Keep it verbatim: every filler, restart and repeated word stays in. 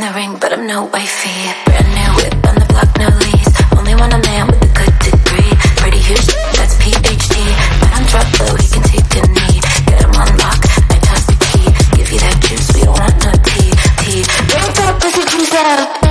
a ring, but I'm no wifey. Brand new whip on the block, no lease. Only want a man with a good degree. Pretty huge, that's P H D. But I'm drop low, he can take a knee. Get him on lock, I toss the key. Give you that juice, we don't want no tea. Tea, bring that pussy juice up.